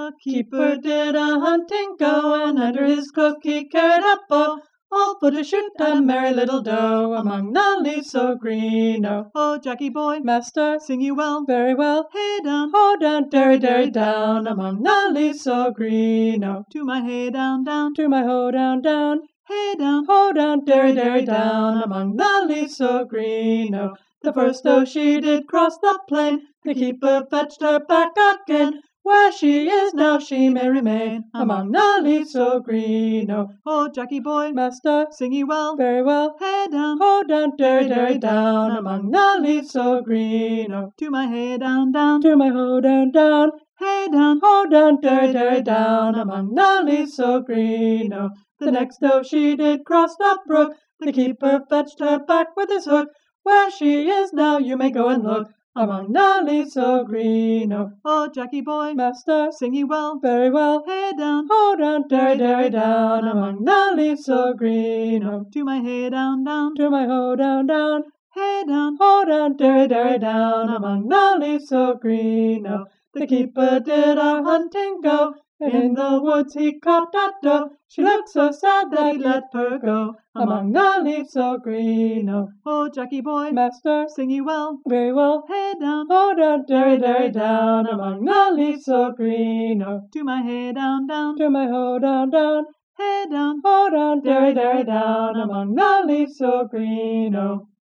The keeper did a hunting go, and under his cloak he carried a bow, all for to shoot a merry little doe among the leaves so green. Oh, Jacky boy, master, sing you well, very well. hey down, Ho down, derry, derry, down among the leaves so green. To my hey down, down, to my ho down, down. Hey down, ho down, derry, derry, down among the leaves so green. The first though she did cross the plain, the keeper fetched her back again. Where she is now she may remain among the leaves so green. Oh, Jacky boy, master, sing ye well, very well. Hey down, ho down, derry, derry, down among the leaves so green. To my hey down, down, to my ho down, down. Hey down, ho down, derry, derry, down among the leaves so green. The next though she did cross the brook, the keeper fetched her back with his hook. Where she is now you may go and look among the leaves so green. Oh, Jacky boy, master, sing ye well, very well. Hey down, ho down, derry, derry, down among the leaves so green. To my hey down, down, to my ho down, down. Hey down, ho down, derry, derry, down among the leaves so green. The keeper did a hunting go, and in the woods he caught a doe. She looked so sad that he let her go among the leaves so green. Oh, Jacky boy, master, sing ye well, very well. Hey down, ho down, derry, derry, down among the leaves so green. To my hey down, down, to my ho down, down. Hey down, ho down, derry, derry, down among the leaves so green.